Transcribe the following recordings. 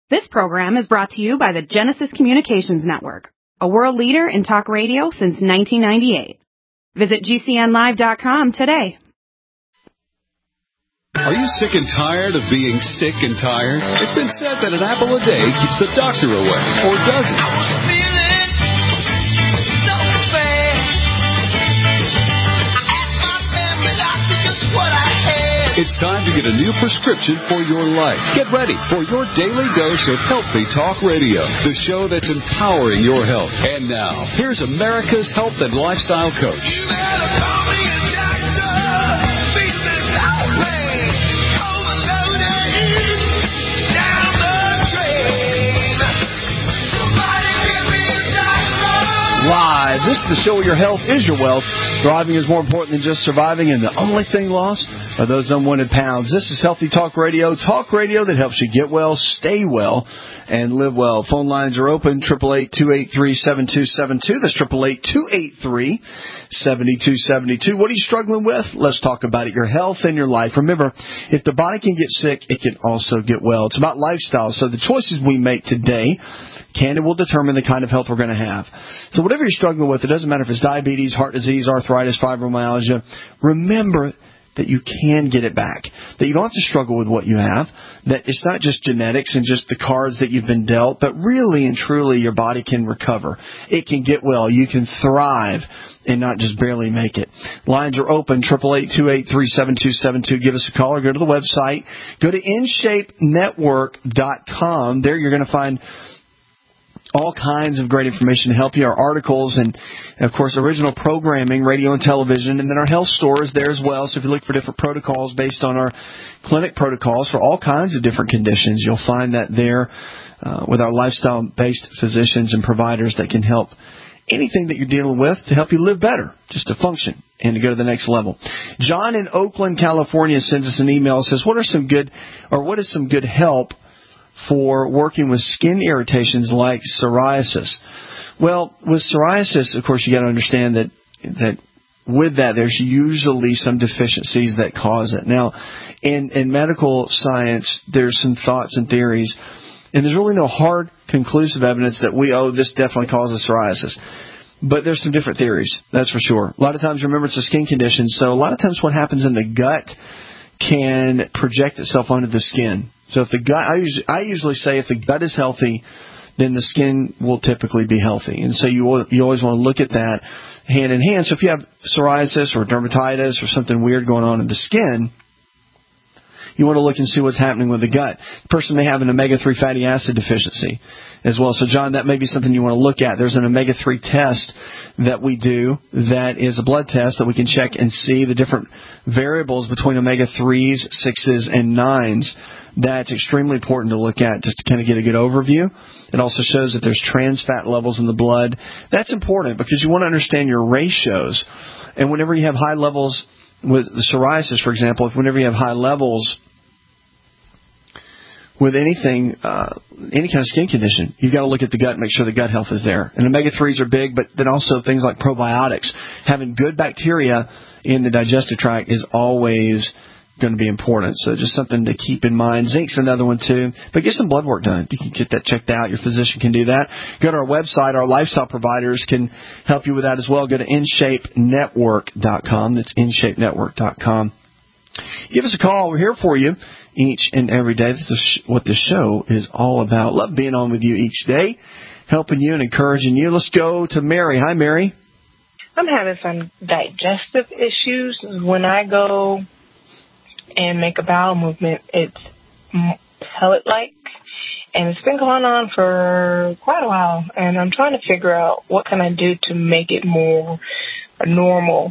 This program is brought to you by the Genesis Communications Network, a world leader in talk radio since 1998. Visit GCNlive.com today. Are you sick and tired of being sick and tired? It's been said that an apple a day keeps the doctor away, or does it? I was feeling so bad. I asked my family doctor just what I had. It's time to get a new prescription for your life. Get ready for your daily dose of Healthy Talk Radio, the show that's empowering your health. And now, here's America's health and lifestyle coach. You better call me a doctor. Business outrage. Overloaded. Down the drain. Somebody give me a doctor. Live. This is the show where your health is your wealth. Thriving is more important than just surviving, and the only thing lost are those unwanted pounds. This is Healthy Talk Radio that helps you get well, stay well, and live well. Phone lines are open, 888-283-7272. That's 888-283-7272. What are you struggling with? Let's talk about it, your health and your life. Remember, if the body can get sick, it can also get well. It's about lifestyle, so the choices we make today can and will determine the kind of health we're going to have. So whatever you're struggling with, it doesn't matter if it's diabetes, heart disease, arthritis, fibromyalgia, remember that you can get it back, that you don't have to struggle with what you have, that it's not just genetics and just the cards that you've been dealt, but really and truly your body can recover. It can get well. You can thrive and not just barely make it. Lines are open, 888-283-7272. Give us a call or go to the website. Go to InShapeNetwork.com. There you're going to find all kinds of great information to help you, our articles and, of course, original programming, radio and television, and then our health store is there as well. So if you look for different protocols based on our clinic protocols for all kinds of different conditions, you'll find that there with our lifestyle-based physicians and providers that can help anything that you're dealing with to help you live better, just to function and to go to the next level. John in Oakland, California sends us an email and says, what is some good help for working with skin irritations like psoriasis? Well, with psoriasis, of course, you got to understand that with that, there's usually some deficiencies that cause it. Now, in medical science, there's some thoughts and theories, and there's really no hard, conclusive evidence that this definitely causes psoriasis. But there's some different theories, that's for sure. A lot of times, remember, it's a skin condition, so a lot of times what happens in the gut can project itself onto the skin. So if the gut, I usually say if the gut is healthy, then the skin will typically be healthy. And so you always want to look at that hand in hand. So if you have psoriasis or dermatitis or something weird going on in the skin, you want to look and see what's happening with the gut. The person may have an omega-3 fatty acid deficiency as well. So, John, that may be something you want to look at. There's an omega-3 test that we do that is a blood test that we can check and see the different variables between omega-3s, 6s, and 9s. That's extremely important to look at just to kind of get a good overview. It also shows that there's trans fat levels in the blood. That's important because you want to understand your ratios. And whenever you have high levels with the psoriasis, for example, whenever you have high levels with anything, any kind of skin condition, you've got to look at the gut and make sure the gut health is there. And omega-3s are big, but then also things like probiotics. Having good bacteria in the digestive tract is always going to be important. So just something to keep in mind. Zinc's another one too. But get some blood work done. You can get that checked out. Your physician can do that. Go to our website. Our lifestyle providers can help you with that as well. Go to InShapeNetwork.com. That's InShapeNetwork.com. Give us a call. We're here for you each and every day. This is what this show is all about. Love being on with you each day, helping you and encouraging you. Let's go to Mary. Hi, Mary. I'm having some digestive issues. When I go and make a bowel movement, it's pellet-like, and it's been going on for quite a while, and I'm trying to figure out what can I do to make it more normal.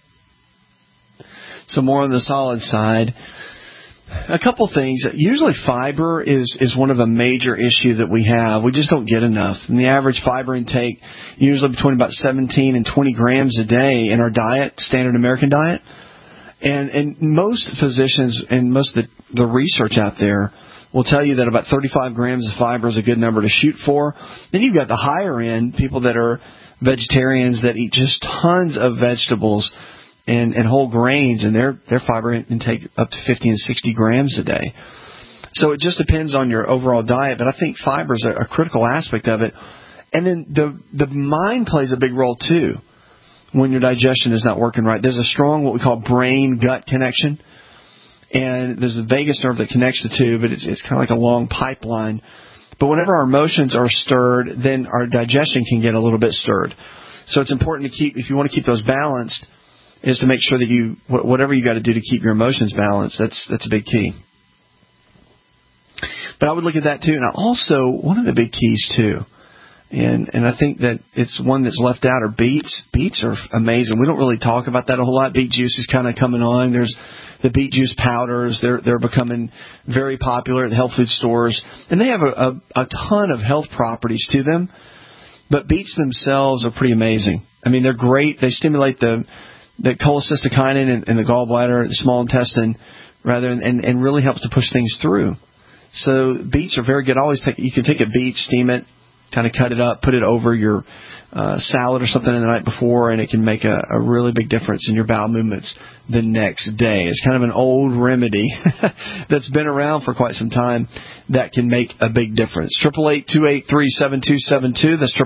So more on the solid side. A couple things. Usually fiber is one of a major issue that we have. We just don't get enough. And the average fiber intake, usually between about 17 and 20 grams a day in our diet, standard American diet. And most physicians and most of the research out there will tell you that about 35 grams of fiber is a good number to shoot for. Then you've got the higher end, people that are vegetarians that eat just tons of vegetables and whole grains, and their fiber intake up to 50 and 60 grams a day. So it just depends on your overall diet, but I think fiber is a critical aspect of it. And then the mind plays a big role too when your digestion is not working right. There's a strong, what we call brain-gut connection, and there's a vagus nerve that connects the two, but it's kind of like a long pipeline. But whenever our emotions are stirred, then our digestion can get a little bit stirred. So it's important to keep, if you want to keep those balanced, is to make sure that you, whatever you got to do to keep your emotions balanced, that's a big key. But I would look at that too. And also, one of the big keys too, and I think that it's one that's left out, are beets. Beets are amazing. We don't really talk about that a whole lot. Beet juice is kind of coming on. There's the beet juice powders. They're becoming very popular at the health food stores. And they have a ton of health properties to them. But beets themselves are pretty amazing. I mean, they're great. They stimulate the cholecystokinin in the gallbladder, the small intestine, and really helps to push things through. So beets are very good. You can take a beet, steam it, kind of cut it up, put it over your salad or something the night before, and it can make a really big difference in your bowel movements the next day. It's kind of an old remedy that's been around for quite some time that can make a big difference. 888-283-7272. That's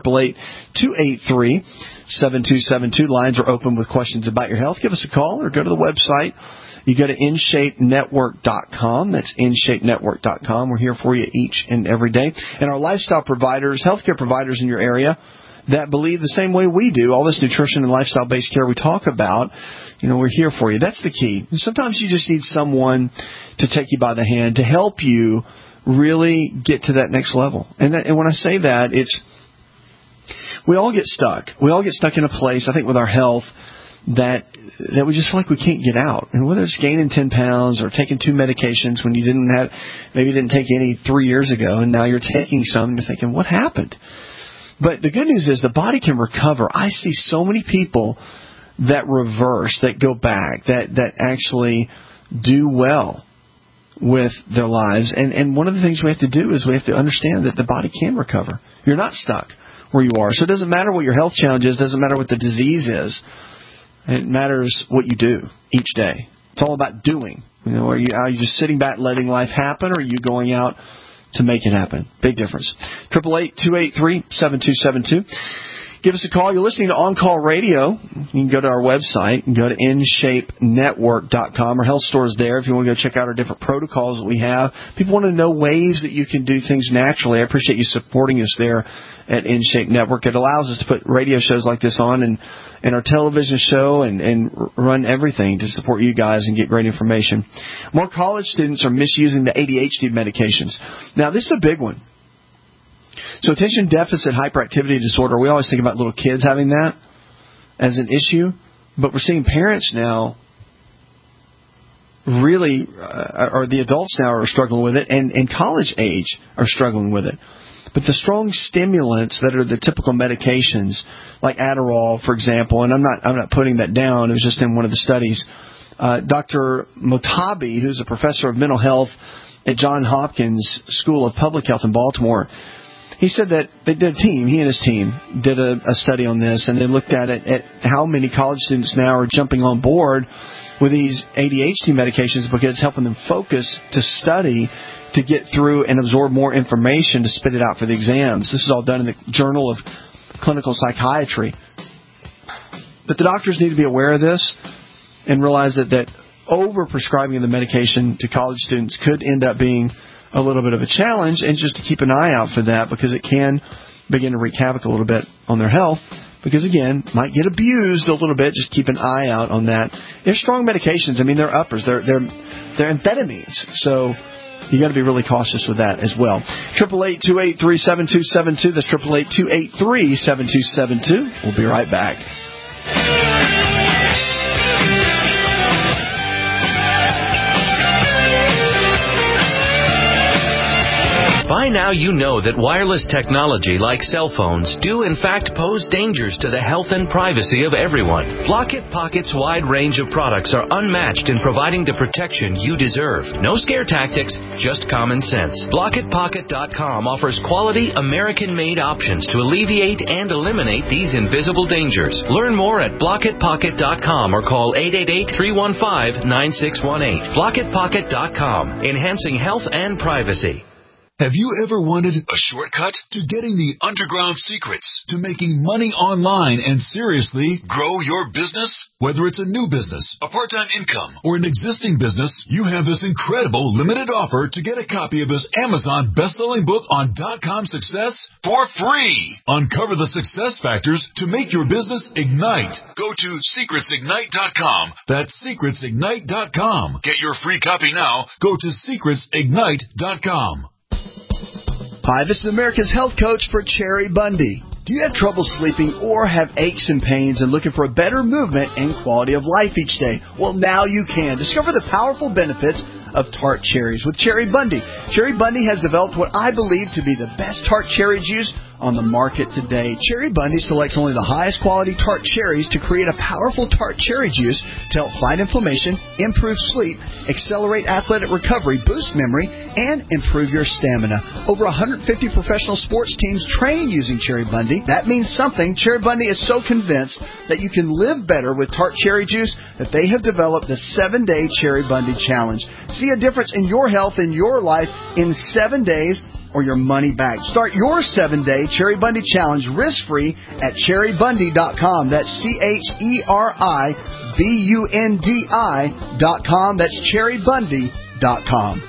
888-283-7272. Lines are open with questions about your health. Give us a call or go to the website. You go to InShapeNetwork.com. That's InShapeNetwork.com. We're here for you each and every day. And our lifestyle providers, healthcare providers in your area that believe the same way we do, all this nutrition and lifestyle-based care we talk about, we're here for you. That's the key. Sometimes you just need someone to take you by the hand to help you really get to that next level. And when I say that, we all get stuck. We all get stuck in a place, I think, with our health that we just feel like we can't get out. And whether it's gaining 10 pounds or taking 2 medications when you maybe didn't take any 3 years ago, and now you're taking some and you're thinking, what happened? But the good news is the body can recover. I see so many people that reverse, that go back, that actually do well with their lives. And one of the things we have to do is we have to understand that the body can recover. You're not stuck where you are. So it doesn't matter what your health challenge is. It doesn't matter what the disease is. It matters what you do each day. It's all about doing. Are you just sitting back letting life happen, or are you going out to make it happen? Big difference. 888-283-7272. Give us a call. You're listening to On Call Radio. You can go to our website and go to InShapeNetwork.com. Our health store is there if you want to go check out our different protocols that we have. People want to know ways that you can do things naturally. I appreciate you supporting us there at InShape Network. It allows us to put radio shows like this on and our television show and run everything to support you guys and get great information. More college students are misusing the ADHD medications. Now, this is a big one. So attention deficit hyperactivity disorder, we always think about little kids having that as an issue, but we're seeing parents now really, or the adults now are struggling with it, and college age are struggling with it. But the strong stimulants that are the typical medications, like Adderall, for example, and I'm not putting that down, it was just in one of the studies. Dr. Motabi, who's a professor of mental health at Johns Hopkins School of Public Health in Baltimore, he said that they did he and his team did a study on this, and they looked at how many college students now are jumping on board with these ADHD medications because it's helping them focus to study, to get through and absorb more information to spit it out for the exams. This is all done in the Journal of Clinical Psychiatry. But the doctors need to be aware of this and realize that over-prescribing the medication to college students could end up being a little bit of a challenge, and just to keep an eye out for that because it can begin to wreak havoc a little bit on their health because, again, might get abused a little bit. Just keep an eye out on that. They're strong medications. I mean, they're uppers. They're amphetamines. So you got to be really cautious with that as well. 888-283-7272. That's 888-283-7272. We'll be right back. By now you know that wireless technology like cell phones do in fact pose dangers to the health and privacy of everyone. Block-It Pocket's wide range of products are unmatched in providing the protection you deserve. No scare tactics, just common sense. BlockItPocket.com offers quality American-made options to alleviate and eliminate these invisible dangers. Learn more at BlockItPocket.com or call 888-315-9618. BlockItPocket.com, enhancing health and privacy. Have you ever wanted a shortcut to getting the underground secrets to making money online and seriously grow your business? Whether it's a new business, a part-time income, or an existing business, you have this incredible limited offer to get a copy of this Amazon best-selling book on .com success for free. Uncover the success factors to make your business ignite. Go to secretsignite.com. That's secretsignite.com. Get your free copy now. Go to secretsignite.com. Hi, this is America's Health Coach for Cherry Bundy. Do you have trouble sleeping or have aches and pains and looking for a better movement and quality of life each day? Well, now you can. Discover the powerful benefits of tart cherries with Cherry Bundy. Cherry Bundy has developed what I believe to be the best tart cherry juice on the market today. Cherry Bundy selects only the highest quality tart cherries to create a powerful tart cherry juice to help fight inflammation, improve sleep, accelerate athletic recovery, boost memory, and improve your stamina. Over 150 professional sports teams train using Cherry Bundy. That means something. Cherry Bundy is so convinced that you can live better with tart cherry juice that they have developed the 7-Day Cherry Bundy Challenge. See a difference in your health and your life in 7 days or your money back. Start your 7-Day Cherry Bundy Challenge risk-free at cherrybundy.com. That's CHERIBUNDI.com. That's cherrybundy.com.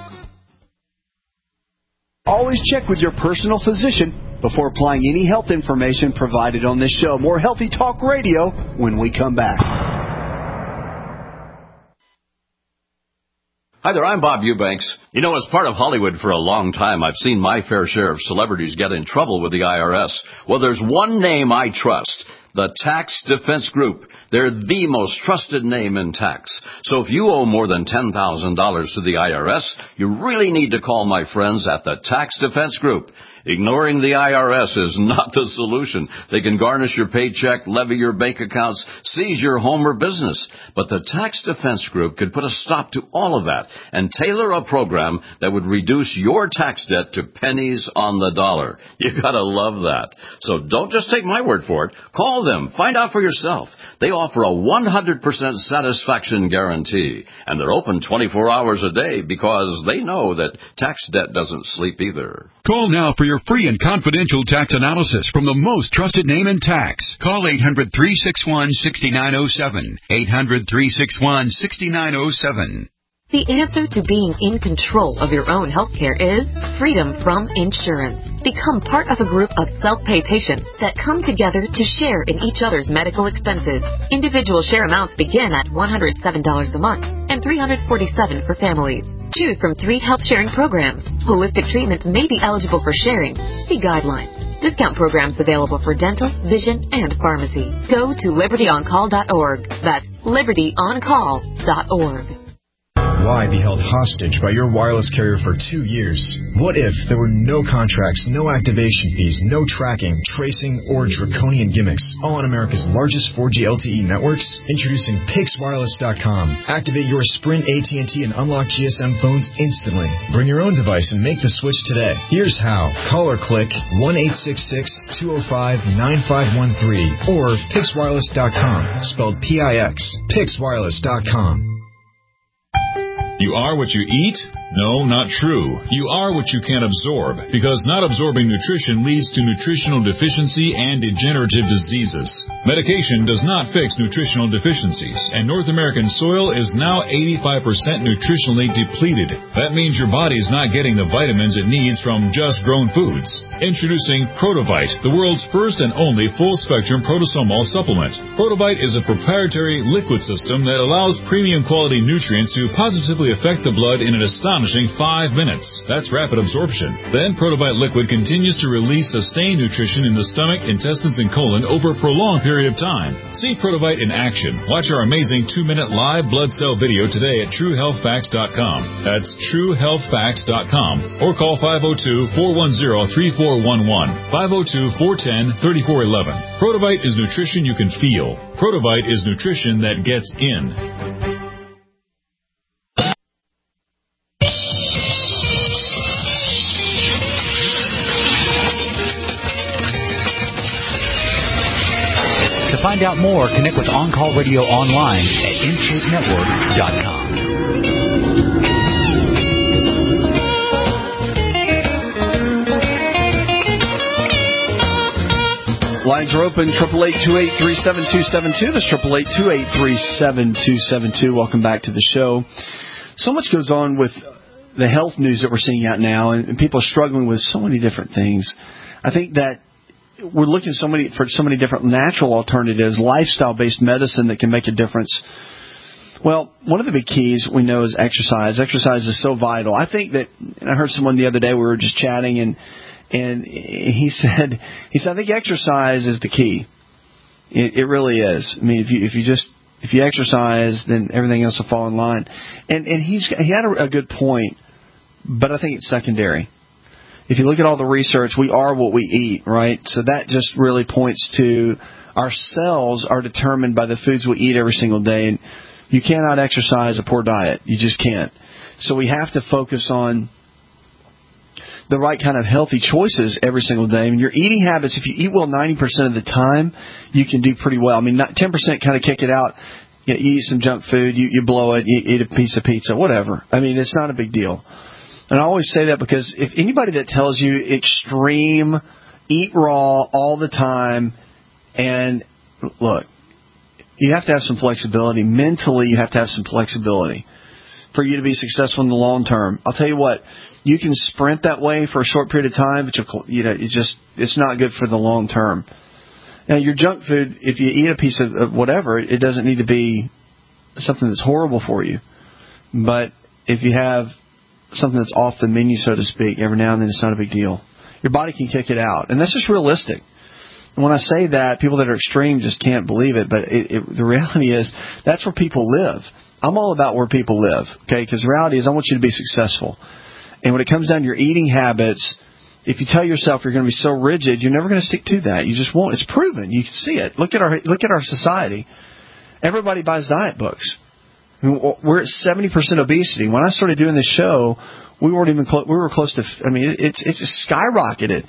Always check with your personal physician before applying any health information provided on this show. More Healthy Talk Radio when we come back. Hi there, I'm Bob Eubanks. You know, as part of Hollywood for a long time, I've seen my fair share of celebrities get in trouble with the IRS. Well, there's one name I trust. The Tax Defense Group. They're the most trusted name in tax. So if you owe more than $10,000 to the IRS, you really need to call my friends at the Tax Defense Group. Ignoring the IRS is not the solution. They can garnish your paycheck, levy your bank accounts, seize your home or business. But the Tax Defense Group could put a stop to all of that and tailor a program that would reduce your tax debt to pennies on the dollar. You gotta love that. So don't just take my word for it. Call them. Find out for yourself. They offer a 100% satisfaction guarantee. And they're open 24 hours a day because they know that tax debt doesn't sleep either. Call now for your free and confidential tax analysis from the most trusted name in tax. Call 800-361-6907. 800-361-6907. The answer to being in control of your own health care is freedom from insurance. Become part of a group of self-pay patients that come together to share in each other's medical expenses. Individual share amounts begin at $107 a month and $347 for families. Choose from 3 health-sharing programs. Holistic treatments may be eligible for sharing. See guidelines. Discount programs available for dental, vision, and pharmacy. Go to libertyoncall.org. That's libertyoncall.org. Why be held hostage by your wireless carrier for 2 years? What if there were no contracts, no activation fees, no tracking, tracing, or draconian gimmicks, all on America's largest 4G LTE networks? Introducing PixWireless.com. Activate your Sprint, AT&T, and unlock GSM phones instantly. Bring your own device and make the switch today. Here's how. Call or click 1-866-205-9513 or PixWireless.com, spelled P-I-X. PixWireless.com. You are what you eat? No, not true. You are what you can absorb, because not absorbing nutrition leads to nutritional deficiency and degenerative diseases. Medication does not fix nutritional deficiencies, and North American soil is now 85% nutritionally depleted. That means your body is not getting the vitamins it needs from just grown foods. Introducing Protovite, the world's first and only full-spectrum protosomal supplement. Protovite is a proprietary liquid system that allows premium quality nutrients to positively affect the blood in an astonishing astonishing 5 minutes. That's rapid absorption. Then Protobite Liquid continues to release sustained nutrition in the stomach, intestines, and colon over a prolonged period of time. See Protobite in action. Watch our amazing 2-minute live blood cell video today at TrueHealthFacts.com. That's TrueHealthFacts.com. Or call 502-410-3411. 502-410-3411. Protobite is nutrition you can feel. Protobite is nutrition that gets in. To find out more, connect with On Call Radio online at InShapeNetwork.com. Lines are open, 888-283-7272. That's 888-283-7272. Welcome back to the show. So much goes on with the health news that we're seeing out now, and people are struggling with so many different things. I think that we're looking for so many different natural alternatives, lifestyle-based medicine that can make a difference. Well, one of the big keys we know is exercise. Exercise is so vital. I think that, and I heard someone the other day, we were just chatting, and he said, I think exercise is the key. It really is. I mean, if you exercise, then everything else will fall in line. And he had a good point, but I think it's secondary. If you look at all the research, we are what we eat, right? So that just really points to our cells are determined by the foods we eat every single day. And you cannot exercise a poor diet. You just can't. So we have to focus on the right kind of healthy choices every single day. I mean, your eating habits, if you eat well 90% of the time, you can do pretty well. I mean, 10% kind of kick it out. You eat some junk food, you blow it, you eat a piece of pizza, whatever. I mean, it's not a big deal. And I always say that because if anybody that tells you extreme, eat raw all the time, and look, you have to have some flexibility. Mentally, you have to have some flexibility for you to be successful in the long term. I'll tell you what, you can sprint that way for a short period of time, but it's not good for the long term. Now, your junk food, if you eat a piece of whatever, it doesn't need to be something that's horrible for you. But if you have something that's off the menu, so to speak, every now and then, it's not a big deal. Your body can kick it out. And that's just realistic. And when I say that, people that are extreme just can't believe it. But the reality is that's where people live. I'm all about where people live, okay? Because the reality is I want you to be successful. And when it comes down to your eating habits, if you tell yourself you're going to be so rigid, you're never going to stick to that. You just won't. It's proven. You can see it. Look at our society. Everybody buys diet books. I mean, we're at 70% obesity. When I started doing this show, we weren't even close. We were close to. I mean, it's skyrocketed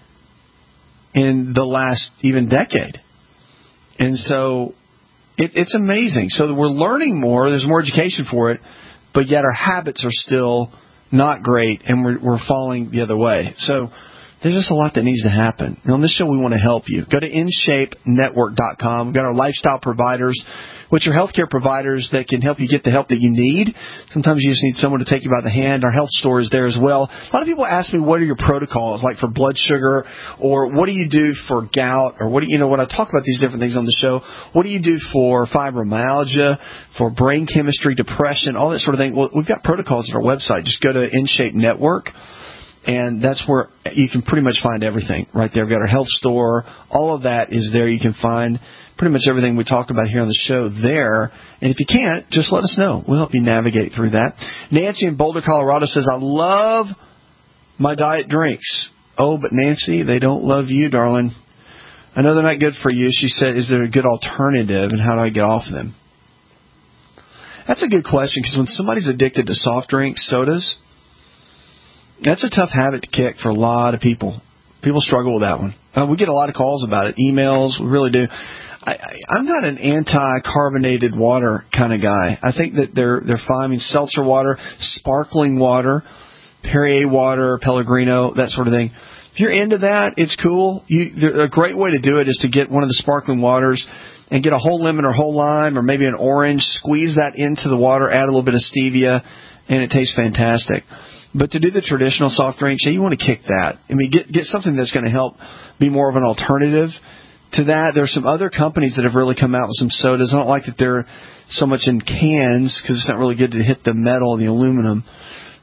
in the last even decade, and so it's amazing. So we're learning more. There's more education for it, but yet our habits are still not great, and we're falling the other way. So there's just a lot that needs to happen. And on this show, we want to help you. Go to InShapeNetwork.com. We've got our lifestyle providers, which are healthcare providers that can help you get the help that you need. Sometimes you just need someone to take you by the hand. Our health store is there as well. A lot of people ask me, what are your protocols, like for blood sugar, or what do you do for gout, or when I talk about these different things on the show, what do you do for fibromyalgia, for brain chemistry, depression, all that sort of thing? Well, we've got protocols on our website. Just go to InShape Network, and that's where you can pretty much find everything right there. We've got our health store. All of that is there. You can find pretty much everything we talk about here on the show there. And if you can't, just let us know. We'll help you navigate through that. Nancy in Boulder, Colorado says, I love my diet drinks. Oh, but Nancy, they don't love you, darling. I know they're not good for you. She said, is there a good alternative, and how do I get off them? That's a good question, because when somebody's addicted to soft drinks, sodas, that's a tough habit to kick for a lot of people. People struggle with that one. We get a lot of calls about it, emails. We really do. I'm not an anti-carbonated water kind of guy. I think that they're fine. I mean, seltzer water, sparkling water, Perrier water, Pellegrino, that sort of thing. If you're into that, it's cool. A great way to do it is to get one of the sparkling waters and get a whole lemon or whole lime or maybe an orange, squeeze that into the water, add a little bit of stevia, and it tastes fantastic. But to do the traditional soft drinks, you want to kick that. I mean, get something that's going to help be more of an alternative to that. There are some other companies that have really come out with some sodas. I don't like that they're so much in cans because it's not really good to hit the metal and the aluminum.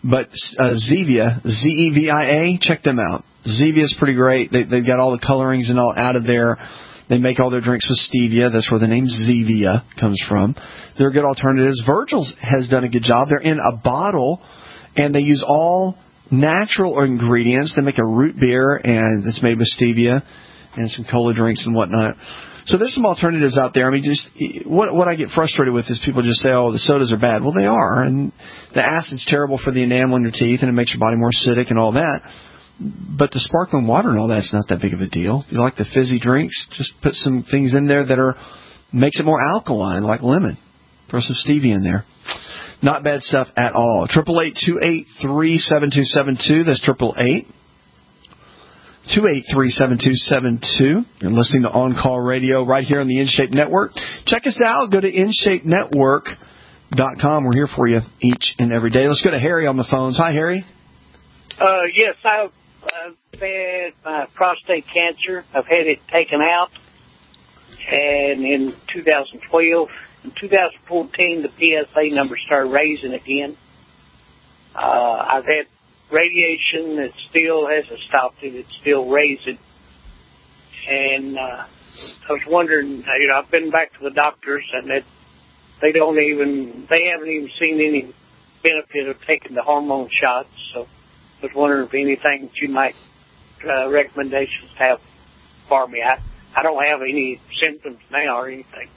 But Zevia, Zevia, check them out. Zevia is pretty great. They've got all the colorings and all out of there. They make all their drinks with stevia. That's where the name Zevia comes from. They're good alternatives. Virgil's has done a good job. They're in a bottle, and they use all natural ingredients. They make a root beer, and it's made with stevia and some cola drinks and whatnot. So there's some alternatives out there. I mean, just what I get frustrated with is people just say, oh, the sodas are bad. Well, they are, and the acid's terrible for the enamel in your teeth, and it makes your body more acidic and all that. But the sparkling water and all that's not that big of a deal. If you like the fizzy drinks, just put some things in there that makes it more alkaline, like lemon. Throw some stevia in there. Not bad stuff at all. 888-283-7272. That's 888-283-7272. You're listening to On Call Radio right here on the InShape Network. Check us out. Go to InShapeNetwork.com. We're here for you each and every day. Let's go to Harry on the phones. Hi, Harry. Yes, I've had prostate cancer. I've had it taken out. And in 2012, in 2014, the PSA number started raising again. I've had radiation that still hasn't stopped it. It's still raising. And I was wondering, I've been back to the doctors, and they haven't even seen any benefit of taking the hormone shots. So I was wondering if anything that you might recommendations have for me. I don't have any symptoms now or anything.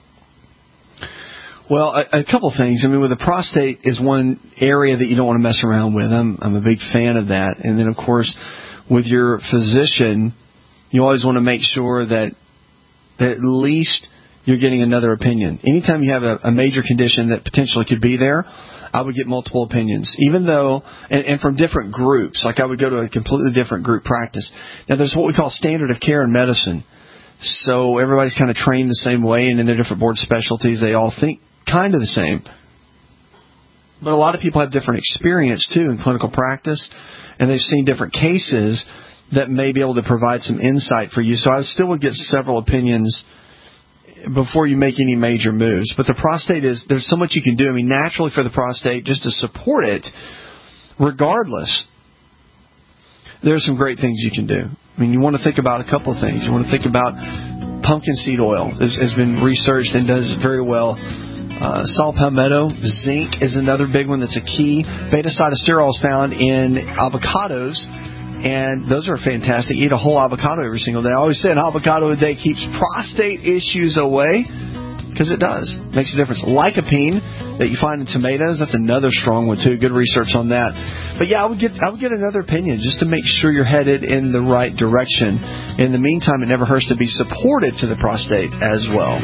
Well, a couple things. I mean, with the prostate is one area that you don't want to mess around with. I'm a big fan of that. And then, of course, with your physician, you always want to make sure that at least you're getting another opinion. Anytime you have a major condition that potentially could be there, I would get multiple opinions, even though, and from different groups. Like I would go to a completely different group practice. Now, there's what we call standard of care in medicine. So everybody's kind of trained the same way, and in their different board specialties, they all think kind of the same. But a lot of people have different experience, too, in clinical practice, and they've seen different cases that may be able to provide some insight for you. So I still would get several opinions before you make any major moves. But the prostate there's so much you can do. I mean, naturally for the prostate, just to support it, regardless, there's some great things you can do. I mean, you want to think about a couple of things. You want to think about pumpkin seed oil. Has been researched and does very well. Saw palmetto, zinc is another big one that's a key. Beta-cytosterol is found in avocados, and those are fantastic. Eat a whole avocado every single day. I always say an avocado a day keeps prostate issues away, because it does. Makes a difference. Lycopene that you find in tomatoes, that's another strong one too. Good research on that. But yeah, I would get another opinion just to make sure you're headed in the right direction. In the meantime, it never hurts to be supportive to the prostate as well.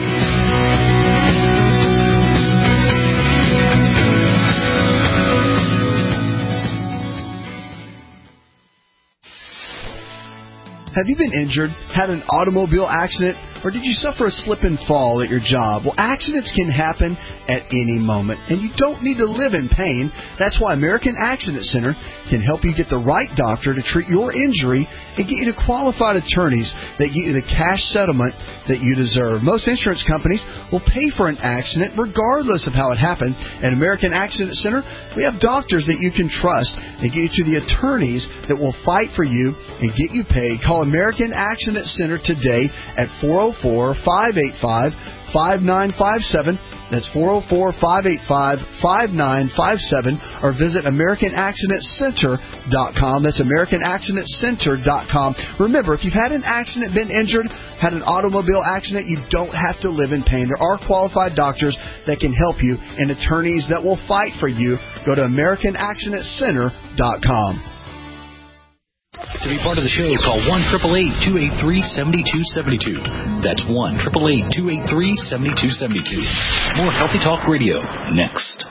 Have you been injured, had an automobile accident, or did you suffer a slip and fall at your job? Well, accidents can happen at any moment, and you don't need to live in pain. That's why American Accident Center can help you get the right doctor to treat your injury and get you to qualified attorneys that get you the cash settlement that you deserve. Most insurance companies will pay for an accident regardless of how it happened. At American Accident Center, we have doctors that you can trust and get you to the attorneys that will fight for you and get you paid. Call American Accident Center today at 404-585-5957. That's 404-585-5957, or visit AmericanAccidentCenter.com. That's AmericanAccidentCenter.com. Remember, if you've had an accident, been injured, had an automobile accident, you don't have to live in pain. There are qualified doctors that can help you and attorneys that will fight for you. Go to AmericanAccidentCenter.com. To be part of the show, call 1-888-283-7272. That's 1-888-283-7272. More Healthy Talk Radio next.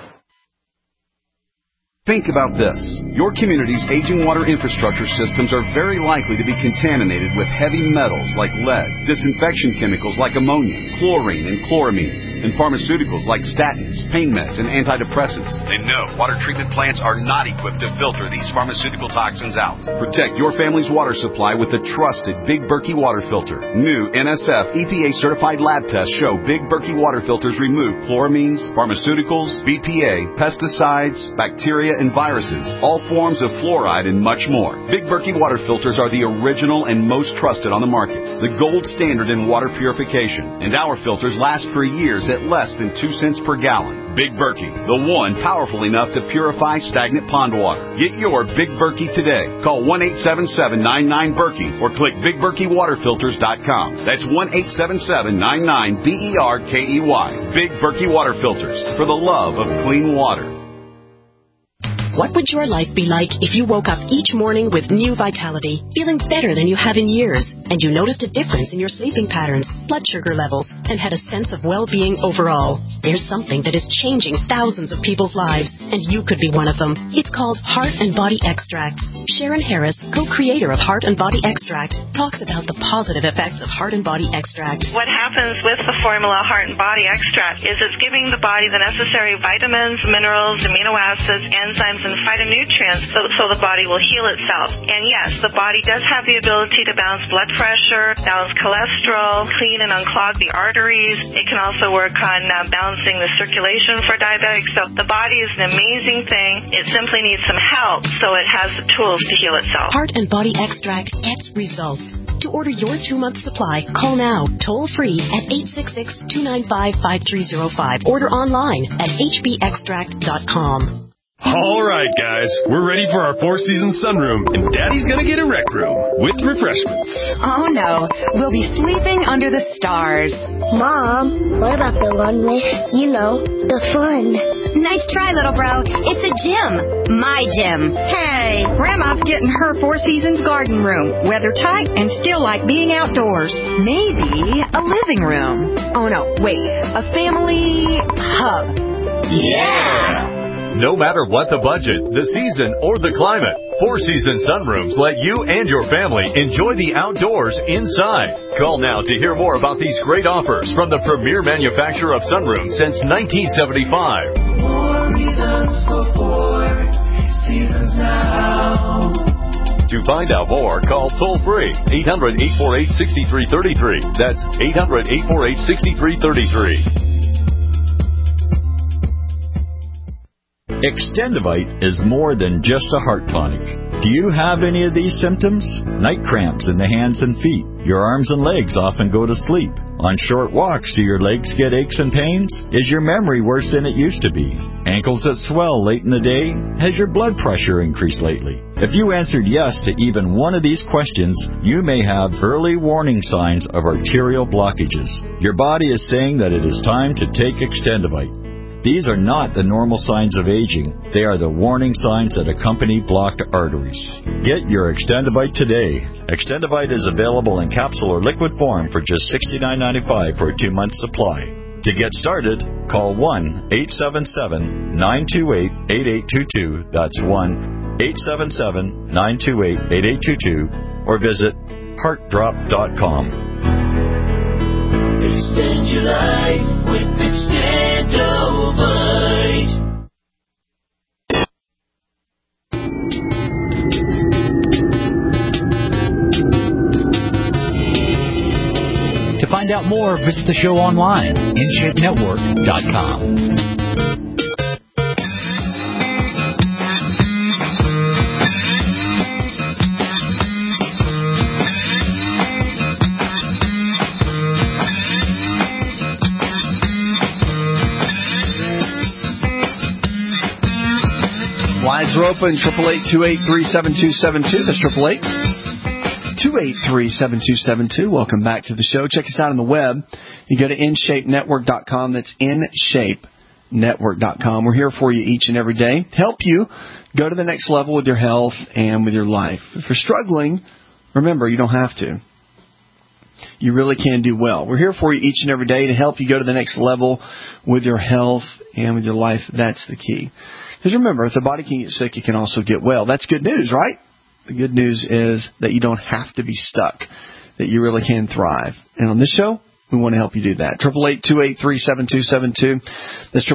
Think about this. Your community's aging water infrastructure systems are very likely to be contaminated with heavy metals like lead, disinfection chemicals like ammonia, chlorine, and chloramines. and pharmaceuticals like statins, pain meds, and antidepressants. And no, water treatment plants are not equipped to filter these pharmaceutical toxins out. Protect your family's water supply with the trusted Big Berkey water filter. New NSF EPA-certified lab tests show Big Berkey water filters remove chloramines, pharmaceuticals, BPA, pesticides, bacteria, and viruses, all forms of fluoride, and much more. Big Berkey water filters are the original and most trusted on the market, the gold standard in water purification, and our filters last for years at less than 2 cents per gallon. Big Berkey, the one powerful enough to purify stagnant pond water. Get your Big Berkey today. Call 1-877-99-BERKEY or click BigBerkeyWaterFilters.com. That's 1-877-99-BERKEY. Big Berkey Water Filters, for the love of clean water. What would your life be like if you woke up each morning with new vitality, feeling better than you have in years, and you noticed a difference in your sleeping patterns, blood sugar levels, and had a sense of well-being overall? There's something that is changing thousands of people's lives, and you could be one of them. It's called Heart and Body Extract. Sharon Harris, co-creator of Heart and Body Extract, talks about the positive effects of Heart and Body Extract. What happens with the formula Heart and Body Extract is it's giving the body the necessary vitamins, minerals, amino acids, enzymes, and phytonutrients so the body will heal itself. And yes, the body does have the ability to balance blood pressure, balance cholesterol, clean and unclog the arteries. It can also work on balancing the circulation for diabetics. So the body is an amazing thing. It simply needs some help so it has the tools to heal itself. Heart and Body Extract gets results. To order your 2-month supply, call now, toll free at 866-295-5305. Order online at hbextract.com. All right, guys, we're ready for our 4-season sunroom, and Daddy's gonna get a rec room with refreshments. Oh, no. We'll be sleeping under the stars. Mom, what about the one with, the fun? Nice try, little bro. It's a gym. My gym. Hey, Grandma's getting her 4 Seasons garden room. Weather tight and still like being outdoors. Maybe a living room. Oh, no, wait. A family hub. Yeah! No matter what the budget, the season, or the climate, 4 Season Sunrooms let you and your family enjoy the outdoors inside. Call now to hear more about these great offers from the premier manufacturer of sunrooms since 1975. 4 reasons for 4 seasons now. To find out more, call toll-free 800-848-6333. That's 800-848-6333. Extendivite is more than just a heart tonic. Do you have any of these symptoms? Night cramps in the hands and feet. Your arms and legs often go to sleep. On short walks, do your legs get aches and pains? Is your memory worse than it used to be? Ankles that swell late in the day? Has your blood pressure increased lately? If you answered yes to even one of these questions, you may have early warning signs of arterial blockages. Your body is saying that it is time to take Extendivite. These are not the normal signs of aging. They are the warning signs that accompany blocked arteries. Get your Extendivite today. Extendivite is available in capsule or liquid form for just $69.95 for a 2-month supply. To get started, call 1-877-928-8822. That's 1-877-928-8822. Or visit heartdrop.com. Extend your life with Extendovite. To find out more, visit the show online, InShapeNetwork.com. Lines are open, 888-283-7272. That's 888-283-7272. Welcome back to the show. Check us out on the web. You go to InShapeNetwork.com. That's InShapeNetwork.com. We're here for you each and every day to help you go to the next level with your health and with your life. If you're struggling, remember, you don't have to. You really can do well. We're here for you each and every day to help you go to the next level with your health and with your life. That's the key. Because remember, if the body can get sick, it can also get well. That's good news, right? The good news is that you don't have to be stuck, that you really can thrive. And on this show, We want to help you do that. 888-283-7272. That's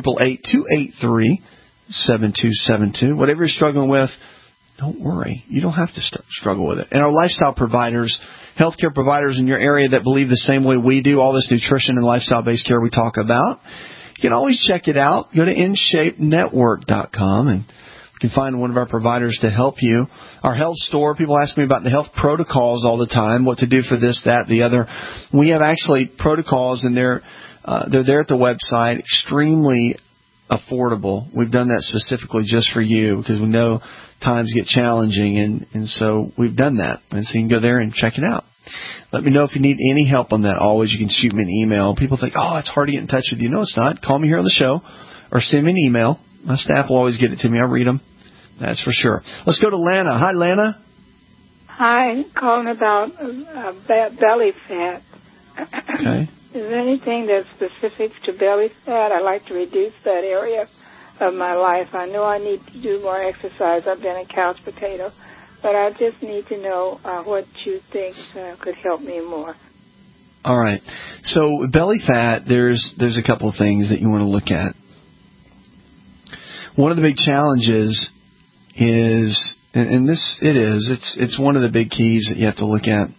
888-283-7272. Whatever you're struggling with, don't worry. You don't have to struggle with it. And our lifestyle providers, healthcare providers in your area that believe the same way we do, all this nutrition and lifestyle-based care we talk about, you can always check it out. Go to InShapeNetwork.com and you can find one of our providers to help you. Our health store, people ask me about the health protocols all the time, what to do for this, that, the other. We have actually protocols, and they're there at the website, extremely affordable. We've done that specifically just for you because we know times get challenging, and so we've done that. And so you can go there and check it out. Let me know if you need any help on that. Always, you can shoot me an email. People think, oh, it's hard to get in touch with you. No, it's not. Call me here on the show or send me an email. My staff will always get it to me. I'll read them. That's for sure. Let's go to Lana. Hi, Lana. Hi, calling about belly fat. Okay. Is there anything that's specific to belly fat? I like to reduce that area of my life. I know I need to do more exercise. I've been a couch potato. But I just need to know what you think could help me more. All right. So belly fat, there's a couple of things that you want to look at. One of the big challenges is, it's one of the big keys that you have to look at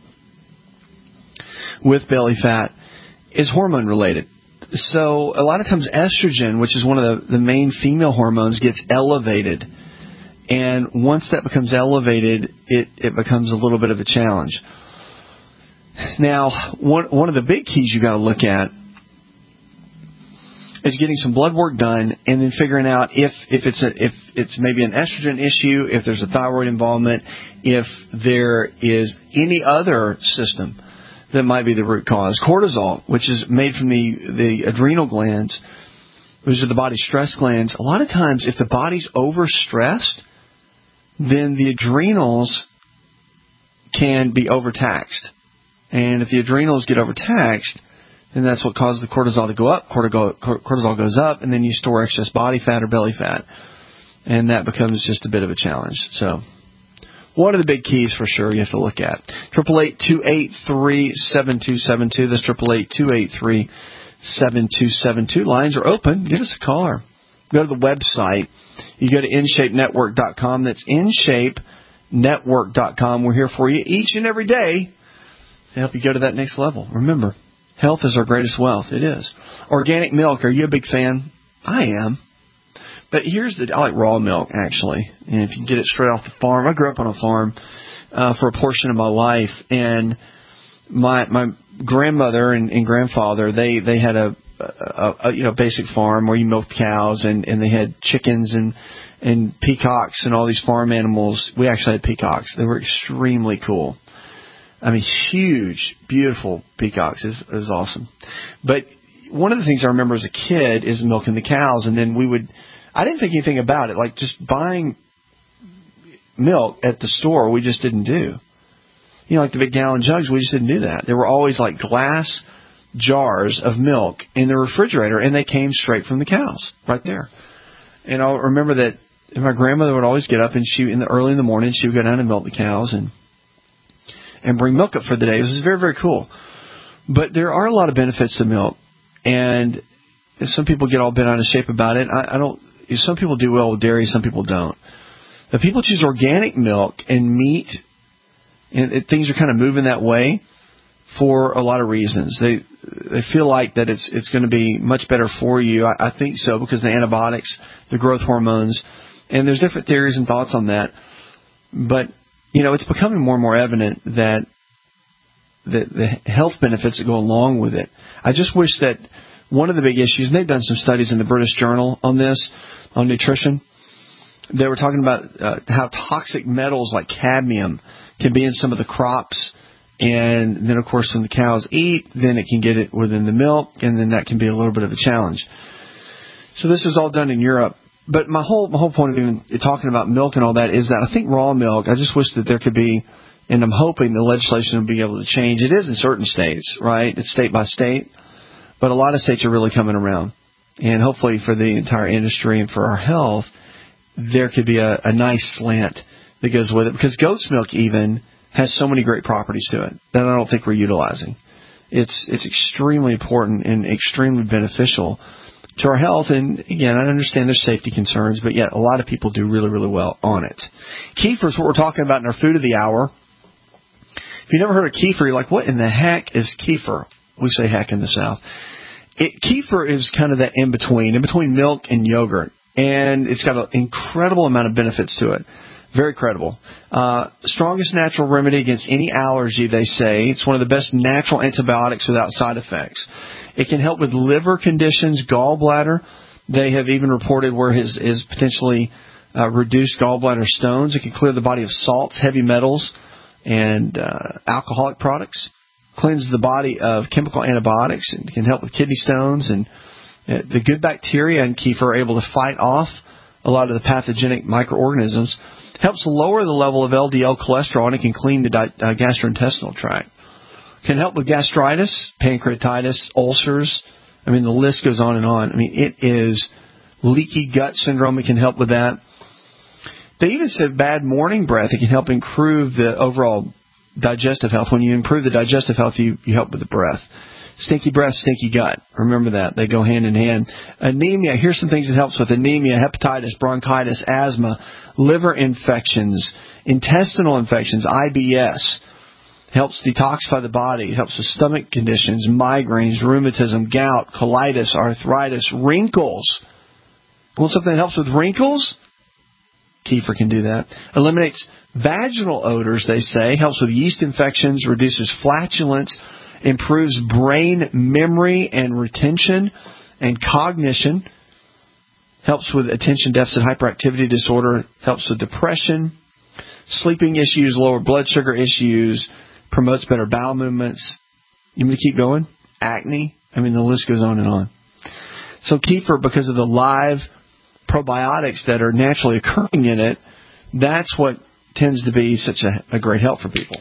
with belly fat, is hormone related. So a lot of times estrogen, which is one of the main female hormones, gets elevated. And once that becomes elevated, it becomes a little bit of a challenge. Now, one of the big keys you got to look at is getting some blood work done, and then figuring out if it's maybe an estrogen issue, if there's a thyroid involvement, if there is any other system that might be the root cause. Cortisol, which is made from the adrenal glands, those are the body's stress glands. A lot of times, if the body's overstressed, then the adrenals can be overtaxed. And if the adrenals get overtaxed, then that's what causes the cortisol to go up. Cortisol goes up, and then you store excess body fat or belly fat. And that becomes just a bit of a challenge. So one of the big keys for sure you have to look at. 888-283-7272. That's 888-283-7272. Lines are open. Give us a call or go to the website. You go to InShapeNetwork.com. That's InShapeNetwork.com. We're here for you each and every day to help you go to that next level. Remember, health is our greatest wealth. It is. Organic milk. Are you a big fan? I am. But I like raw milk, actually. And if you can get it straight off the farm. I grew up on a farm for a portion of my life. And my grandmother and grandfather, they had a basic farm where you milked cows, and they had chickens and peacocks and all these farm animals. We actually had peacocks. They were extremely cool. I mean, huge, beautiful peacocks. It was awesome. But one of the things I remember as a kid is milking the cows, and then I didn't think anything about it. Like just buying milk at the store, we just didn't do. Like the big gallon jugs, we just didn't do that. There were always like glass jars of milk in the refrigerator, and they came straight from the cows right there. And I'll remember that my grandmother would always get up, and early in the morning, she would go down and milk the cows and bring milk up for the day. It was very, very cool. But there are a lot of benefits to milk, and some people get all bent out of shape about it. Some people do well with dairy, some people don't. But people choose organic milk and meat, and things are kind of moving that way for a lot of reasons. They feel like that it's going to be much better for you. I think so, because the antibiotics, the growth hormones, and there's different theories and thoughts on that. But it's becoming more and more evident that the health benefits that go along with it. I just wish that one of the big issues, and they've done some studies in the British Journal on this, on nutrition. They were talking about how toxic metals like cadmium can be in some of the crops. And then, of course, when the cows eat, then it can get it within the milk, and then that can be a little bit of a challenge. So this is all done in Europe. But my whole point of even talking about milk and all that is that I think raw milk, I just wish that there could be, and I'm hoping the legislation will be able to change. It is in certain states, right? It's state by state. But a lot of states are really coming around. And hopefully for the entire industry and for our health, there could be a nice slant that goes with it. Because goat's milk even has so many great properties to it that I don't think we're utilizing. It's extremely important and extremely beneficial to our health. And again, I understand there's safety concerns, but yet a lot of people do really, really well on it. Kefir is what we're talking about in our food of the hour. If you've never heard of kefir, you're like, what in the heck is kefir? We say heck in the South. Kefir is kind of that in between milk and yogurt. And it's got an incredible amount of benefits to it. Very credible. Strongest natural remedy against any allergy, they say. It's one of the best natural antibiotics without side effects. It can help with liver conditions, gallbladder. They have even reported where it is potentially reduced gallbladder stones. It can clear the body of salts, heavy metals, and alcoholic products. Cleanses the body of chemical antibiotics and can help with kidney stones. And the good bacteria in kefir are able to fight off a lot of the pathogenic microorganisms. Helps lower the level of LDL cholesterol, and it can clean the gastrointestinal tract. Can help with gastritis, pancreatitis, ulcers. I mean, the list goes on and on. I mean, it is leaky gut syndrome. It can help with that. They even said bad morning breath. It can help improve the overall digestive health. When you improve the digestive health, you help with the breath. Stinky breath, stinky gut. Remember that. They go hand in hand. Anemia. Here's some things it helps with. Anemia, hepatitis, bronchitis, asthma, liver infections, intestinal infections, IBS. Helps detoxify the body. It helps with stomach conditions, migraines, rheumatism, gout, colitis, arthritis, wrinkles. Want something that helps with wrinkles? Kefir can do that. Eliminates vaginal odors, they say. Helps with yeast infections, reduces flatulence, improves brain memory and retention and cognition. Helps with attention deficit hyperactivity disorder. Helps with depression, sleeping issues, lower blood sugar issues. Promotes better bowel movements. You want me to keep going? Acne. I mean, the list goes on and on. So kefir, because of the live probiotics that are naturally occurring in it, that's what tends to be such a great help for people.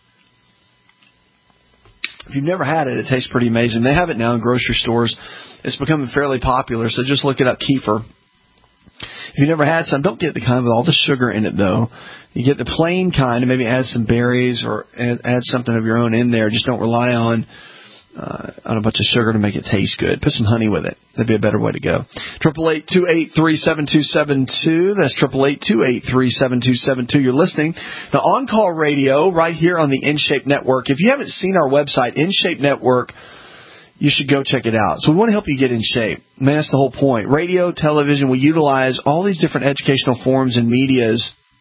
If you've never had it, it tastes pretty amazing. They have it now in grocery stores. It's becoming fairly popular, so just look it up, kefir. If you've never had some, don't get the kind with all the sugar in it, though. You get the plain kind, and maybe add some berries or add something of your own in there. Just don't rely on a bunch of sugar to make it taste good. Put some honey with it. That'd be a better way to go. 888-283-7272. That's 888-283-7272. You're listening to On Call Radio right here on the InShape Network. If you haven't seen our website, InShape Network, you should go check it out. So we want to help you get in shape. I mean, that's the whole point. Radio, television, we utilize all these different educational forms and medium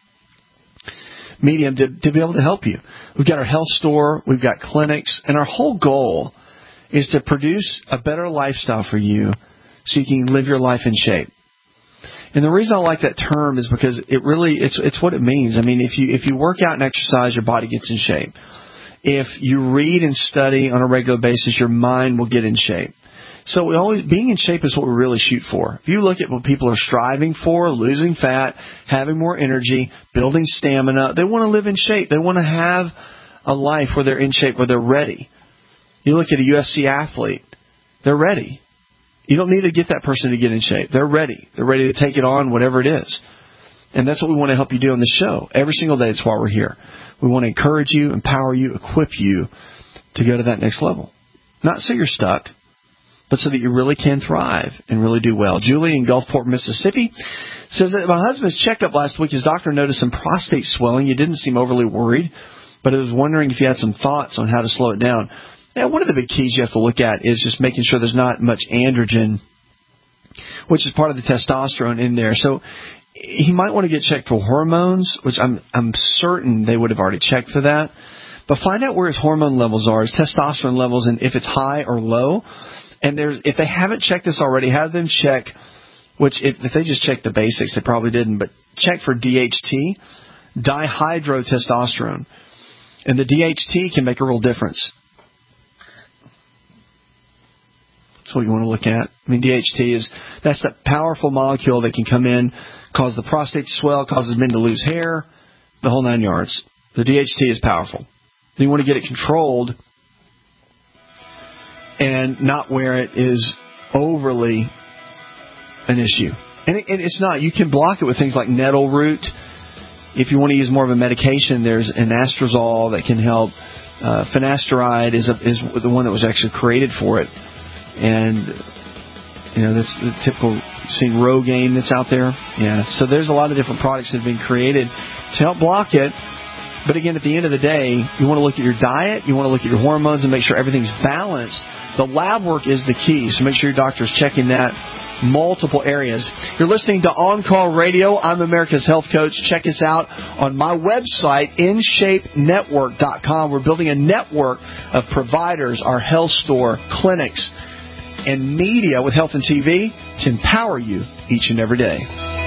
to be able to help you. We've got our health store, we've got clinics, and our whole goal is to produce a better lifestyle for you so you can live your life in shape. And the reason I like that term is because it's what it means. I mean, if you work out and exercise, your body gets in shape. If you read and study on a regular basis, your mind will get in shape. So being in shape is what we really shoot for. If you look at what people are striving for, losing fat, having more energy, building stamina, they want to live in shape. They want to have a life where they're in shape, where they're ready. You look at a UFC athlete, they're ready. You don't need to get that person to get in shape. They're ready. They're ready to take it on, whatever it is. And that's what we want to help you do on the show. Every single day, it's why we're here. We want to encourage you, empower you, equip you to go to that next level. Not so you're stuck, but so that you really can thrive and really do well. Julie in Gulfport, Mississippi says that my husband's checkup last week, his doctor noticed some prostate swelling. You didn't seem overly worried, but I was wondering if you had some thoughts on how to slow it down. Yeah, one of the big keys you have to look at is just making sure there's not much androgen, which is part of the testosterone in there. So he might want to get checked for hormones, which I'm certain they would have already checked for that. But find out where his hormone levels are, his testosterone levels, and if it's high or low. And if they haven't checked this already, have them check, which if they just checked the basics, they probably didn't, but check for DHT, dihydrotestosterone. And the DHT can make a real difference. That's what you want to look at. I mean, DHT that's that powerful molecule that can come in, cause the prostate to swell, causes men to lose hair, the whole 9 yards. The DHT is powerful. Then you want to get it controlled and not where it is overly an issue. And it's not. You can block it with things like nettle root. If you want to use more of a medication, there's anastrozole that can help finasteride is the one that was actually created for it. And, that's the typical, seeing Rogaine that's out there. Yeah, so there's a lot of different products that have been created to help block it. But again, at the end of the day, you want to look at your diet, you want to look at your hormones and make sure everything's balanced. The lab work is the key, so make sure your doctor's checking that. Multiple areas. You're listening to On Call Radio. I'm America's Health Coach. Check us out on my website, InShapeNetwork.com. We're building a network of providers, our health store, clinics, and media with health and TV to empower you each and every day.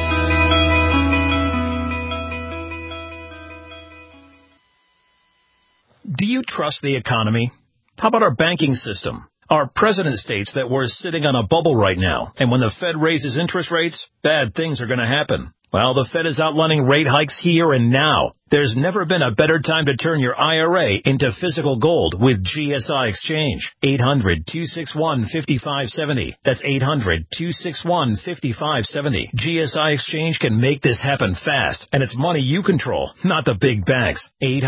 Do you trust the economy? How about our banking system? Our president states that we're sitting on a bubble right now, and when the Fed raises interest rates, bad things are going to happen. Well, the Fed is outlining rate hikes here and now. There's never been a better time to turn your IRA into physical gold with GSI Exchange. 800-261-5570. That's 800-261-5570. GSI Exchange can make this happen fast, and it's money you control, not the big banks.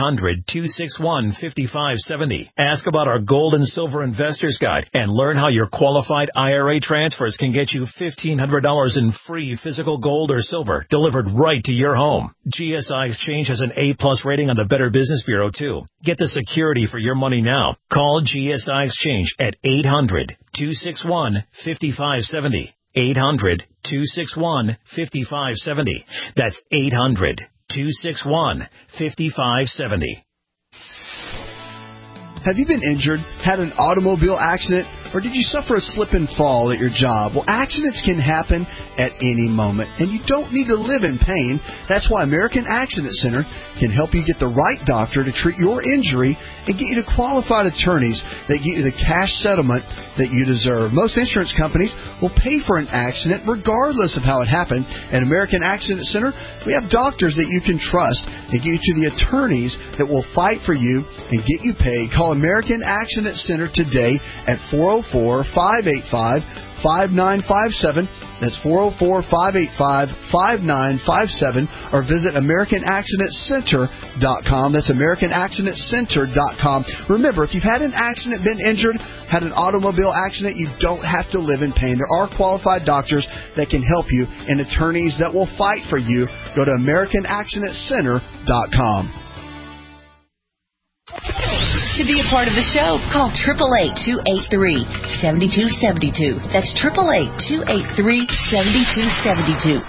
800-261-5570. Ask about our Gold and Silver Investors Guide and learn how your qualified IRA transfers can get you $1,500 in free physical gold or silver delivered right to your home. GSI Exchange has an A+ rating on the Better Business Bureau, too. Get the security for your money now. Call GSI Exchange at 800-261-5570. 800-261-5570. That's 800-261-5570. Have you been injured, had an automobile accident, or did you suffer a slip and fall at your job? Well, accidents can happen at any moment, and you don't need to live in pain. That's why American Accident Center can help you get the right doctor to treat your injury and get you to qualified attorneys that get you the cash settlement that you deserve. Most insurance companies will pay for an accident regardless of how it happened. At American Accident Center, we have doctors that you can trust and get you to the attorneys that will fight for you and get you paid. Call American Accident Center today at 404-585-5957. That's 404-585-5957. Or visit AmericanAccidentCenter.com. That's AmericanAccidentCenter.com. Remember, if you've had an accident, been injured, had an automobile accident, you don't have to live in pain. There are qualified doctors that can help you and attorneys that will fight for you. Go to AmericanAccidentCenter.com. To be a part of the show, call 888-283-7272. That's 888-283-7272.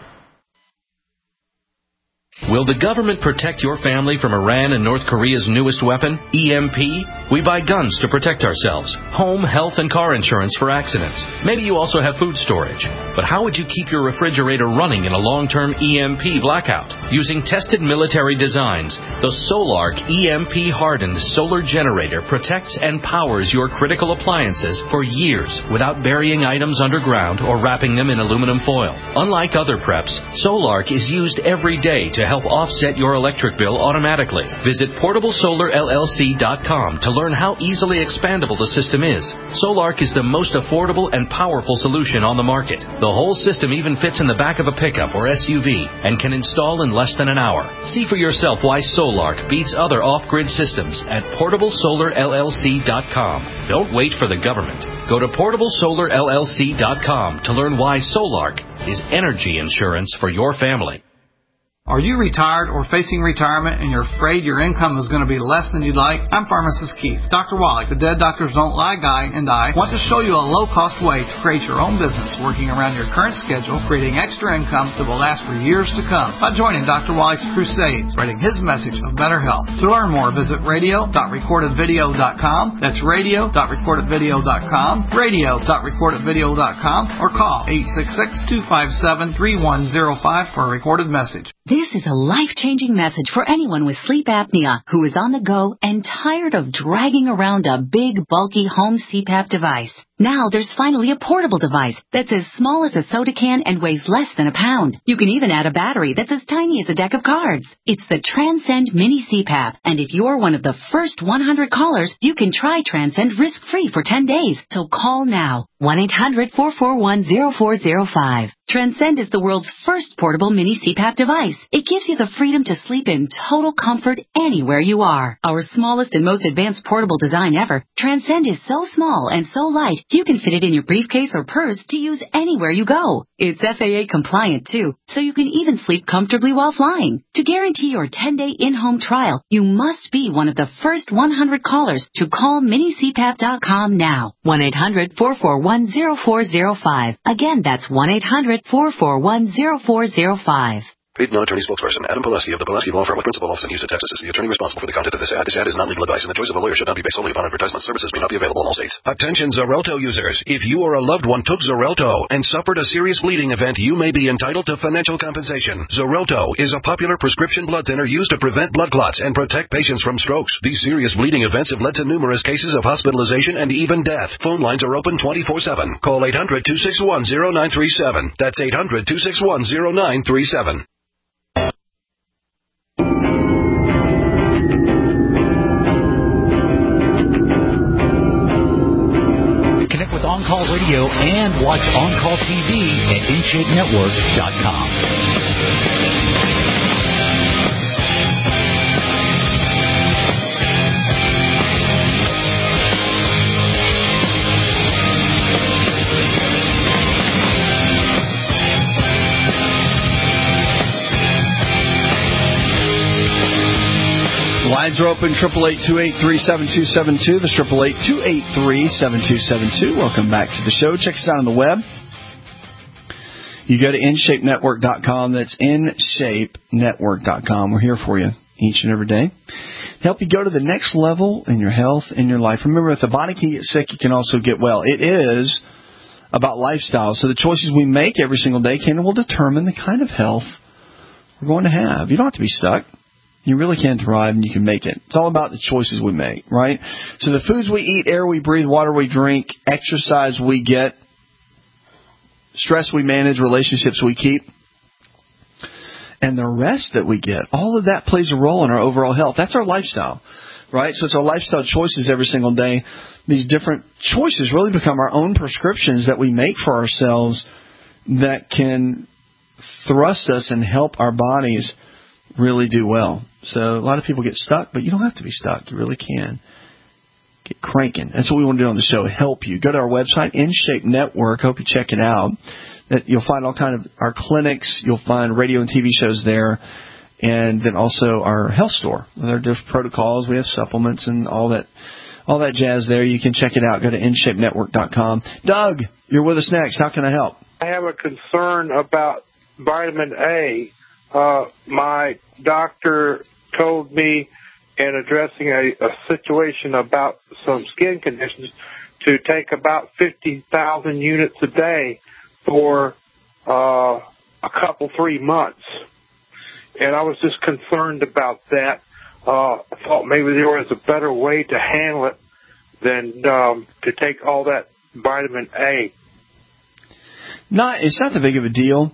Will the government protect your family from Iran and North Korea's newest weapon, EMP? We buy guns to protect ourselves, home, health, and car insurance for accidents. Maybe you also have food storage. But how would you keep your refrigerator running in a long-term EMP blackout? Using tested military designs, the Solark EMP-hardened solar generator protects and powers your critical appliances for years without burying items underground or wrapping them in aluminum foil. Unlike other preps, Solark is used every day to help offset your electric bill automatically. Visit PortableSolarLLC.com to learn how easily expandable the system is. Solark is the most affordable and powerful solution on the market. The whole system even fits in the back of a pickup or SUV and can install in less than an hour. See for yourself why Solark beats other off-grid systems at PortableSolarLLC.com. Don't wait for the government. Go to PortableSolarLLC.com to learn why Solark is energy insurance for your family. Are you retired or facing retirement and you're afraid your income is going to be less than you'd like? I'm Pharmacist Keith. Dr. Wallach, the Dead Doctors Don't Lie guy, and I want to show you a low-cost way to create your own business working around your current schedule, creating extra income that will last for years to come by joining Dr. Wallach's crusades, spreading his message of better health. To learn more, visit radio.recordedvideo.com. That's radio.recordedvideo.com, radio.recordedvideo.com, or call 866-257-3105 for a recorded message. This is a life-changing message for anyone with sleep apnea who is on the go and tired of dragging around a big, bulky home CPAP device. Now there's finally a portable device that's as small as a soda can and weighs less than a pound. You can even add a battery that's as tiny as a deck of cards. It's the Transcend Mini CPAP, and if you're one of the first 100 callers, you can try Transcend risk-free for 10 days. So call now, 1-800-441-0405. Transcend is the world's first portable mini CPAP device. It gives you the freedom to sleep in total comfort anywhere you are. Our smallest and most advanced portable design ever, Transcend is so small and so light, you can fit it in your briefcase or purse to use anywhere you go. It's FAA compliant too, so you can even sleep comfortably while flying. To guarantee your 10-day in-home trial, you must be one of the first 100 callers to call minicpap.com now. 1-800-441-0405. Again, that's 1-800-441-0405. Paid non-attorney spokesperson Adam Pileski of the Pileski Law Firm with principal office in Houston, Texas is the attorney responsible for the content of this ad. This ad is not legal advice, and the choice of a lawyer should not be based solely upon advertisement. Services may not be available in all states. Attention Xarelto users. If you or a loved one took Xarelto and suffered a serious bleeding event, you may be entitled to financial compensation. Xarelto is a popular prescription blood thinner used to prevent blood clots and protect patients from strokes. These serious bleeding events have led to numerous cases of hospitalization and even death. Phone lines are open 24/7. Call 800-261-0937. That's 800-261-0937. On Call Radio and watch On Call TV at InShapeNetwork.com. Lines are open, 888-283-7272. That's 888-283-7272. Welcome back to the show. Check us out on the web. You go to InShapeNetwork.com. That's InShapeNetwork.com. We're here for you each and every day. Help you go to the next level in your health, in your life. Remember, if the body can get sick, it can also get well. It is about lifestyle. So the choices we make every single day will determine the kind of health we're going to have. You don't have to be stuck. You really can thrive, and you can make it. It's all about the choices we make, right? So the foods we eat, air we breathe, water we drink, exercise we get, stress we manage, relationships we keep, and the rest that we get, all of that plays a role in our overall health. That's our lifestyle, right? So it's our lifestyle choices every single day. These different choices really become our own prescriptions that we make for ourselves that can thrust us and help our bodies really do well. So a lot of people get stuck, but you don't have to be stuck. You really can. Get cranking. That's what we want to do on the show, help you. Go to our website, InShape Network. Hope you check it out. That you'll find all kind of our clinics. You'll find radio and TV shows there. And then also our health store. There are different protocols. We have supplements and all that jazz there. You can check it out. Go to InShapeNetwork.com. Doug, you're with us next. How can I help? I have a concern about vitamin A. My doctor told me in addressing a situation about some skin conditions to take about 50,000 units a day for a couple, 3 months. And I was just concerned about that. I thought maybe there was a better way to handle it than to take all that vitamin A. It's not that big of a deal.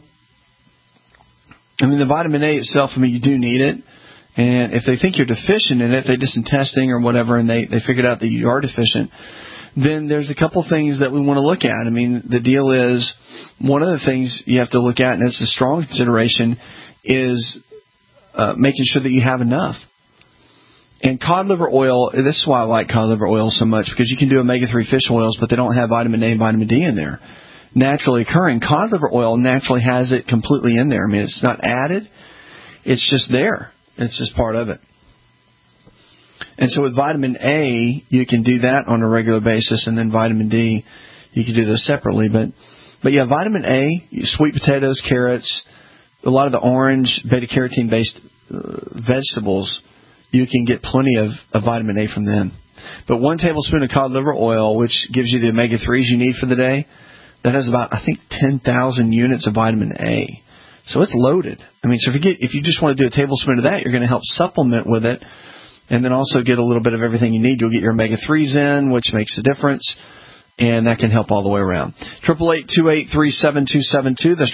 I mean, the vitamin A itself, you do need it. And if they think you're deficient in it, they did some testing or whatever, and they figured out that you are deficient, then there's a couple things that we want to look at. I mean, the deal is, one of the things you have to look at, and it's a strong consideration, is making sure that you have enough. And cod liver oil, this is why I like cod liver oil so much, because you can do omega-3 fish oils, but they don't have vitamin A and vitamin D in there. Naturally occurring. Cod liver oil naturally has it completely in there. I mean, it's not added. It's just there. It's just part of it. And so with vitamin A, you can do that on a regular basis, and then vitamin D, you can do those separately. But yeah, vitamin A, sweet potatoes, carrots, a lot of the orange, beta-carotene-based vegetables, you can get plenty of vitamin A from them. But 1 tablespoon of cod liver oil, which gives you the omega-3s you need for the day, that has about, I think, 10,000 units of vitamin A. So it's loaded. I mean, so if you just want to do a tablespoon of that, you're going to help supplement with it, and then also get a little bit of everything you need. You'll get your omega-3s in, which makes a difference. and that can help all the way around. 888-283-7272. That's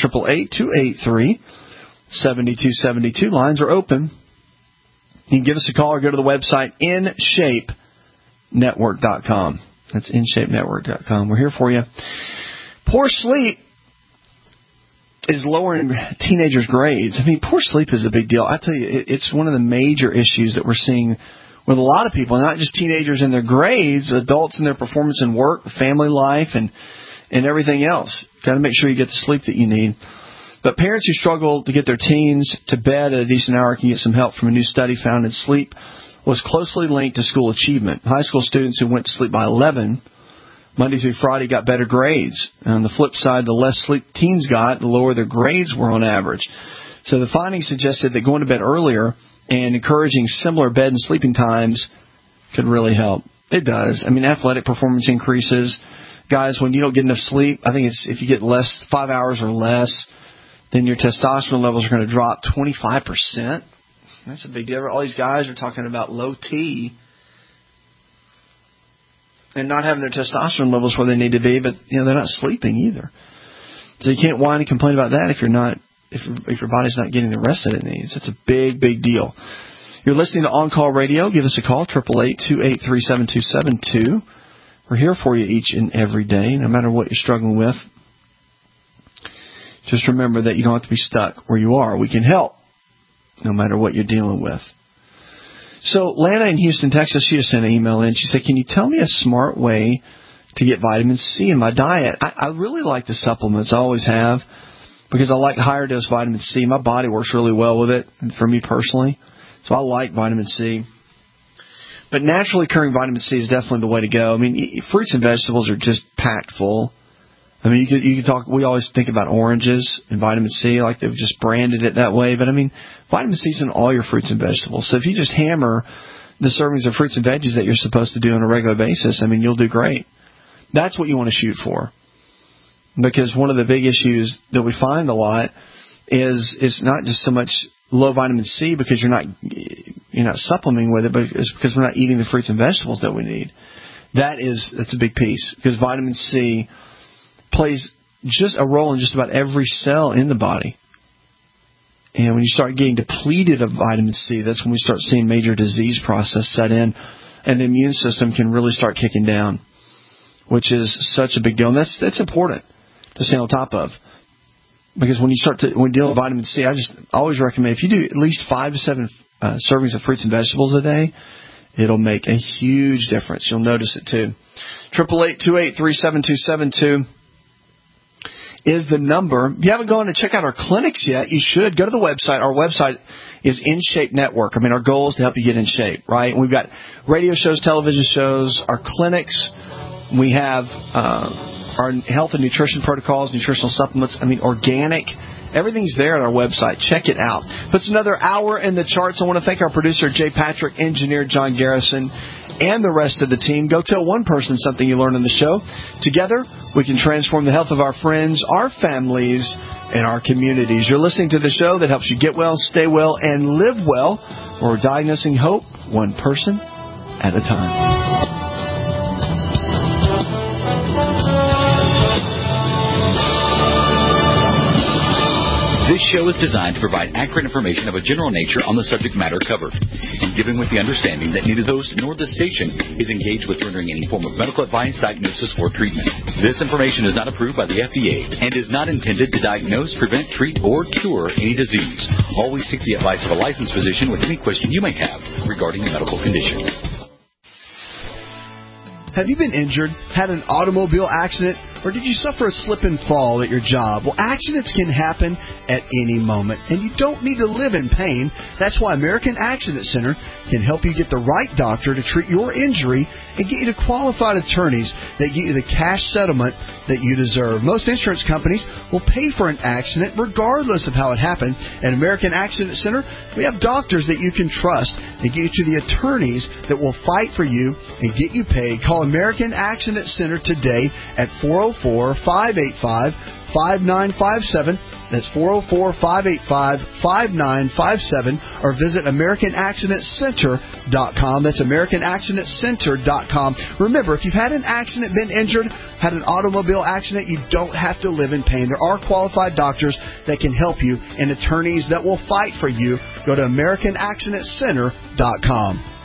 888-283-7272. Lines are open. You can give us a call or go to the website InShapeNetwork.com. That's InShapeNetwork.com. We're here for you. Poor sleep is lowering teenagers' grades. I mean, poor sleep is a big deal. I tell you, it's one of the major issues that we're seeing with a lot of people, not just teenagers in their grades, adults in their performance in work, family life, and everything else. Got to make sure you get the sleep that you need. But parents who struggle to get their teens to bed at a decent hour can get some help from a new study found that sleep was closely linked to school achievement. High school students who went to sleep by 11 Monday through Friday got better grades. And on the flip side, the less sleep teens got, the lower their grades were on average. So the findings suggested that going to bed earlier and encouraging similar bed and sleeping times could really help. It does. I mean, athletic performance increases. Guys, when you don't get enough sleep, I think it's if you get 5 hours or less, then your testosterone levels are going to drop 25%. That's a big deal. All these guys are talking about low T and not having their testosterone levels where they need to be, but they're not sleeping either. So you can't whine and complain about that if your body's not getting the rest that it needs. That's a big, big deal. You're listening to On Call Radio. Give us a call, 888-283-7272. We're here for you each and every day, no matter what you're struggling with. Just remember that you don't have to be stuck where you are. We can help, no matter what you're dealing with. So Lana in Houston, Texas, she just sent an email in. She said, can you tell me a smart way to get vitamin C in my diet? I really like the supplements. I always have, because I like higher dose vitamin C. My body works really well with it, for me personally. So I like vitamin C. But naturally occurring vitamin C is definitely the way to go. I mean, fruits and vegetables are just packed full. I mean, you could talk. We always think about oranges and vitamin C, like they've just branded it that way. But I mean, vitamin C is in all your fruits and vegetables. So if you just hammer the servings of fruits and veggies that you're supposed to do on a regular basis, I mean, you'll do great. That's what you want to shoot for. Because one of the big issues that we find a lot is it's not just so much low vitamin C because you're not supplementing with it, but it's because we're not eating the fruits and vegetables that we need. That's a big piece, because vitamin C plays just a role in just about every cell in the body. And when you start getting depleted of vitamin C, that's when we start seeing major disease process set in, and the immune system can really start kicking down, which is such a big deal. And that's important to stay on top of. Because when you deal with vitamin C, I just always recommend if you do at least 5 to 7 servings of fruits and vegetables a day, it'll make a huge difference. You'll notice it too. 888-283-7272 is the number. If you haven't gone to check out our clinics yet, you should. Go to the website. Our website is InShape Network. I mean, our goal is to help you get in shape, right? We've got radio shows, television shows, our clinics. We have our health and nutrition protocols, nutritional supplements. I mean, organic. Everything's there on our website. Check it out. Puts another hour in the charts. I want to thank our producer, Jay Patrick, engineer John Garrison, and the rest of the team. Go tell one person something you learned in the show. Together, we can transform the health of our friends, our families, and our communities. You're listening to the show that helps you get well, stay well, and live well. We're diagnosing hope one person at a time. This show is designed to provide accurate information of a general nature on the subject matter covered, and given with the understanding that neither the host nor the station is engaged with rendering any form of medical advice, diagnosis, or treatment. This information is not approved by the FDA and is not intended to diagnose, prevent, treat, or cure any disease. Always seek the advice of a licensed physician with any question you may have regarding a medical condition. Have you been injured, had an automobile accident, or did you suffer a slip and fall at your job? Well, accidents can happen at any moment, and you don't need to live in pain. That's why American Accident Center can help you get the right doctor to treat your injury and get you to qualified attorneys that get you the cash settlement that you deserve. Most insurance companies will pay for an accident regardless of how it happened. At American Accident Center, we have doctors that you can trust and get you to the attorneys that will fight for you and get you paid. Call American Accident Center today at 404-585-5957 That's 404-585-5957, or visit AmericanAccidentCenter.com. That's AmericanAccidentCenter.com. Remember, if you've had an accident, been injured, had an automobile accident, you don't have to live in pain. There are qualified doctors that can help you and attorneys that will fight for you. Go to AmericanAccidentCenter.com.